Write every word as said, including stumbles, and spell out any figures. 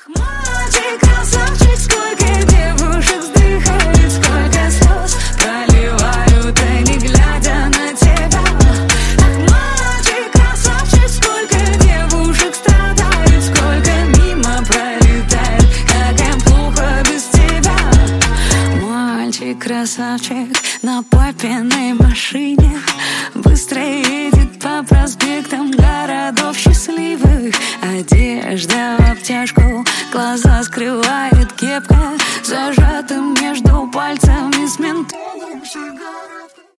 Мальчик, красавчик, сколько девушек вздыхают, сколько слез проливают, они глядя на тебя. Ах, мальчик, красавчик, сколько девушек страдают, сколько мимо пролетает, как им плохо без тебя. Мальчик, красавчик, на папиной машине быстро едет по проспектам городов счастливых. Одежда в обтяжку, глаза скрывает кепка, зажатым между пальцами с ментолом сигарет.